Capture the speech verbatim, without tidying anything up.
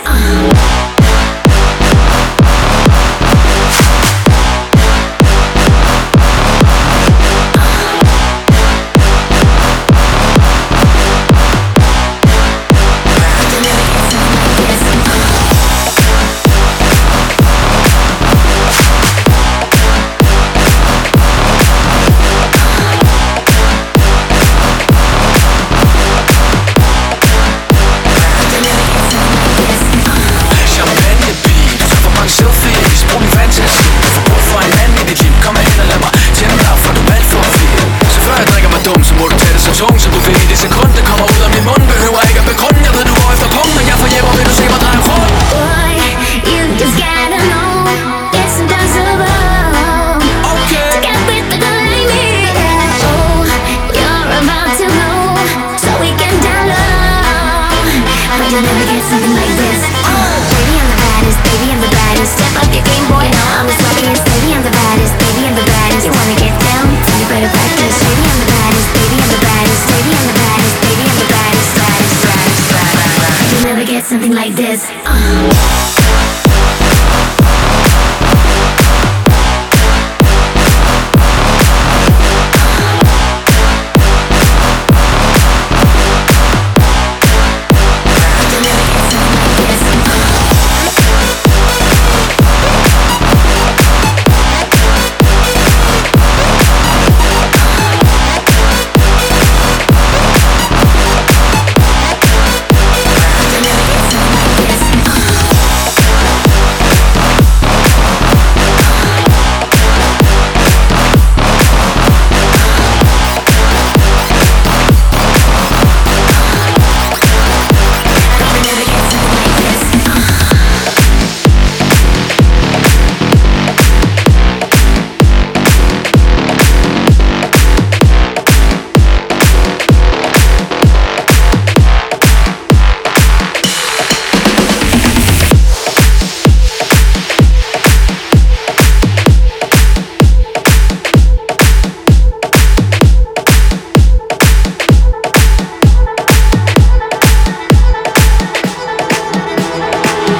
Tung, så du ved i det sekund, det kommer ud af min mund. Behøver ikke at begrunde, jeg ved du går efter punkten. Jeg får hjem, og vil du se mig dreje rundt. Boy, you just gotta know, it's impossible okay. To get with a girl like me. Oh, you're about to know, so we can down low. But you'll never get something like this. Oh, baby, I'm the baddest, baby, I'm the baddest. Step up your game, boy, now I'm the sloppiest. Baby, I'm the baddest, baby, I'm the baddest. You wanna get down, so you better practice. Baby, I'm the baddest, baby, I'm the baddest. Baby, I'm the baddest, baby, I'm the baddest, baddest, baddest, baddest, baddest. You'll never get something like this. Uh.